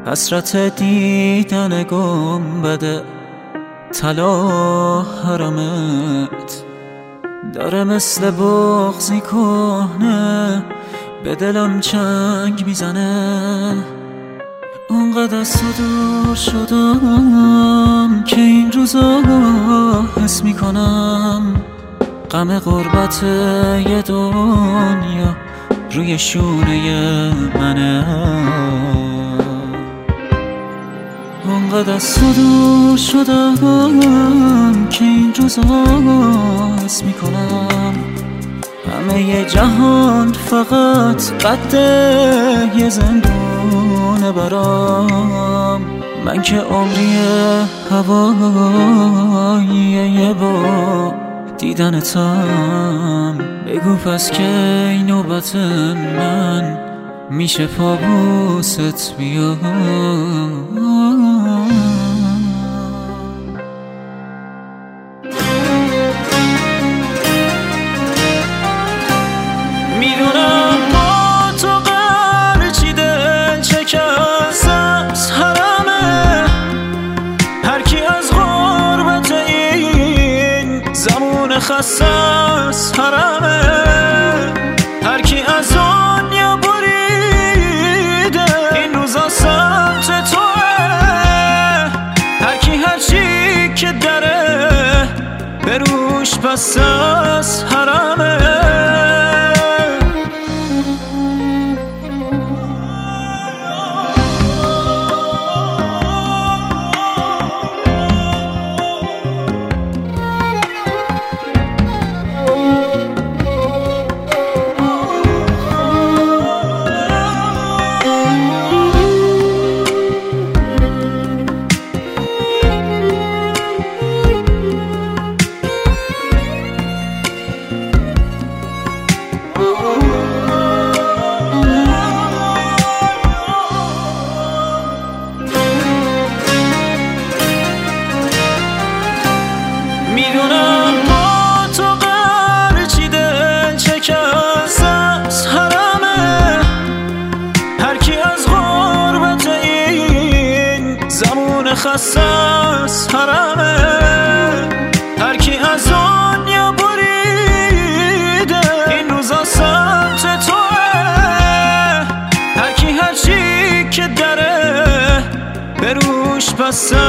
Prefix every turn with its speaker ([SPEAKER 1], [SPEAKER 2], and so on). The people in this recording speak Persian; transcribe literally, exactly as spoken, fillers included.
[SPEAKER 1] حسرت دیدن گنبد طلا حرمت داره مثل بغضی کهنه به دلم چنگ میزنه. اونقدر از تو دور شدم که این روزا حس میکنم غم غربت یه دنیا روی شونه منه. اونقدر از تو دور شدم که این روزا حس میکنم همه ی جهان فقط قده یه زندونه برام. من که عمری هوایی یه با دیدنتم. بگو پس که این نوبت من میشه پابوست بیاد. میدونم با تو قرچی دل شکست از حرمه. هر کی از غربت این زمان خسته از حرمه. هر کی از دنیا بریده این روزا سمت توه. هر کی هر چی که داره به روش بسته از حرمه. میدونم با تو قرچی دل شکست از حرمه. هر کی از غربت این زمان خسته از حرمه. هر کی از دنیا بریده این روزا سمت توه. هر کی هر چی که داره به روش بسته